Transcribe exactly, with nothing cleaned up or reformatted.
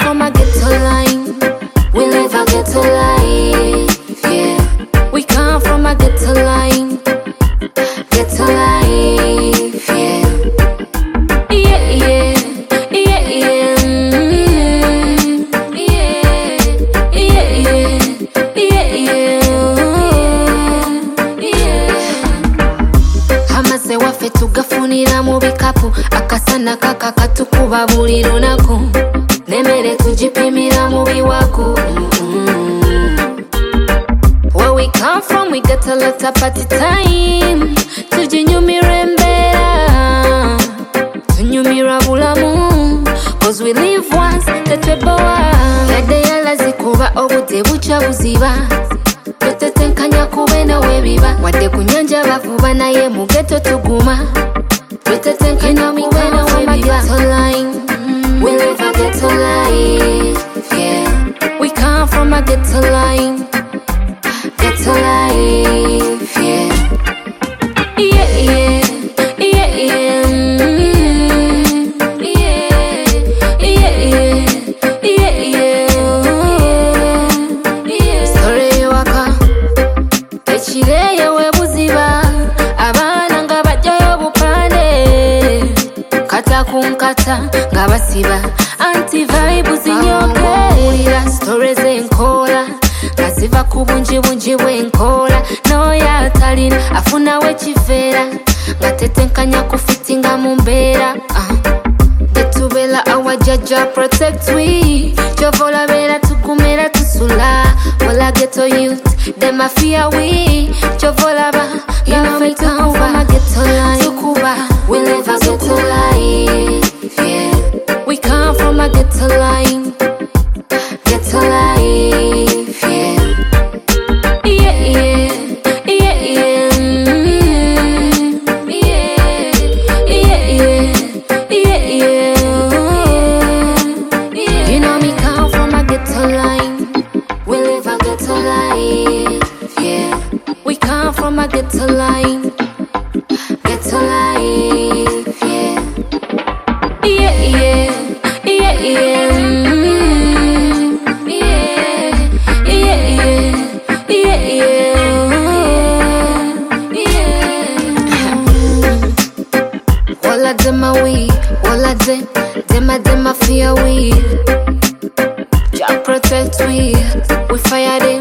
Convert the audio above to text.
from a ghetto line. We live a ghetto life, yeah. We come from a ghetto line. Ghetto life, yeah. Yeah, yeah, yeah, yeah. Mm, yeah, yeah, yeah, yeah, yeah. Hamaze waffe tugafunira mu bikapu, akasana kaka katukuba buli lunaku, n'emmere tugipimira mu biwaku. Where we come from, we get a lot of party time. Tujinyumira embeera, tunyumira bulamu, cause we live once, tetwebowa. Yadde yala zikuba obudde bukya buziba, twetetenkanya kube nawe biba. Wadde ku nnyanja bavuba naye mu ghetto tuguma, twetetenkanya kube nawe biba. We live a ghetto life, yeah. We come from a ghetto line. Ghetto life, yeah. Yeah, yeah, yeah, yeah. Mm, yeah, yeah, yeah, yeah, yeah. Story waka, ekireyo we buziba, abaana nga bajjayo bupande, kata kunkata nga basiba, anti vibe zinyoke. Owulira stories enkola, kaziva ku bungi bungi bw'enkola, n'oyo atalina afunawo ekiveera, nga tetenkanya kufitinga mu mbeera. Tetubeera awajjajja protect we, kyova olabeera tugumira tusula. Wala ghetto youth, them a fear we, kyova olaba yaffe tukuba mu ghetto line. Tukuba, we live a ghetto life, yeah. We come from a ghetto line. Ghetto life, yeah. Yeah, yeah, yeah, yeah. Mm, yeah, yeah, yeah, yeah, yeah. You know me come from a ghetto line. We live a ghetto life, yeah. We come from a ghetto line. Ghetto life, yeah. Yeah, yeah, yeah, yeah. Mm, yeah, yeah, yeah, yeah, yeah. All of them are we, all of them, them are them are fear we. Jah protect we, we fire them.